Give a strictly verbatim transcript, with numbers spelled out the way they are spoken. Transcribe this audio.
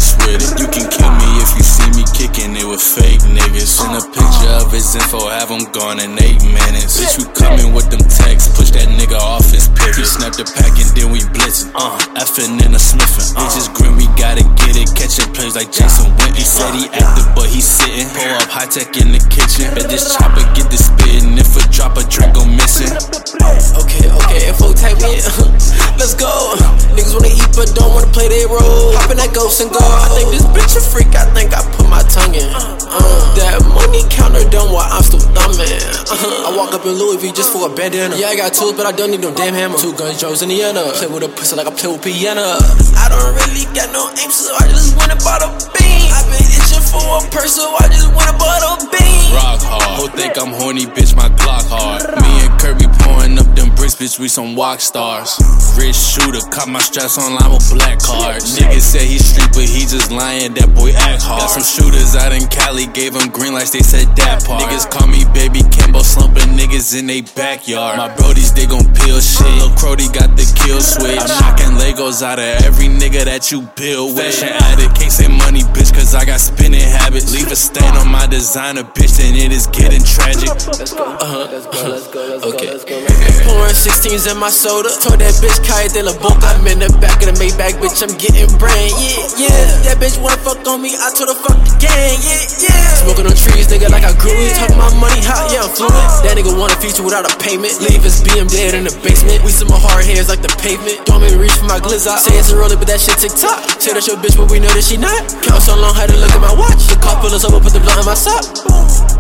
honest with it. You can kill me if you see me kicking it with fake niggas. Send a picture of his info, have him gone in eight minutes. Bitch, you coming with them texts, push that nigga off his pivot. He snapped the pack and then we blitzin', uh, effing and a sniffin'. Bitches grin, we gotta get it, catching plays like Jason Witten. He said he active, but he sitting. Pull up high tech in the kitchen. Bet this chopper get the spittin', if a drop a drink go missing. Okay, okay, info tag me in. Let's go. Niggas wanna eat but don't wanna play their role. Hop in that ghost and go. I think this bitch a freak, I think I put my tongue in. Uh, that money counter done while I'm still thumbing. Uh, I walk up in Louis V just for a bandana. Yeah, I got tools, but I don't need no damn hammer. Two guns, Joe's, Indiana. Play with a pistol like I play with piano. I don't really got no aim, so I just went and bought a bean. I've been itching for a purse, so I just went and bought a bean. Rock hard, ho think I'm horny, bitch, my Glock hard. Me and Kirby pouring up them bricks, bitch, we some walk stars. Rich shooter, caught my straps online with black cards. Niggas say he street, but he just lying, that boy act hard. Got some shooters out in Cali, gave them green lights, they said that part. Niggas call me baby Kimbo, slumping niggas in they backyard. My brodies, they gon' peel shit. Lil' Crody got the kill switch. I'm knocking Legos out of every nigga that you build with. Fashion addict, can't say money, bitch, cause I got spinning habits. Leave a stain on my designer, bitch, and it is getting tragic. Let's go, uh-huh, let's go, let's go, let's go, okay. Let's go, let's go. Pouring sixteens in my soda. Told that bitch Kaya de la Boca. I'm in the back of the Maybach, bitch, I'm getting brain, yeah, yeah. That bitch wanna fuck on me, I told her fuck the gang, yeah, yeah. Smoking on trees, nigga, like I grew it. Talking my money hot, yeah, I'm fluent. That nigga want a feature without a payment. Leave his B M dead in the basement. We some hard hairs like the pavement. Don't make me reach for my glizz out. Say it's a roller, but that shit TikTok. Say that's your bitch, but we know that she not. Count so long, had to look at my watch. The car pull us over, put the blunt in my sock.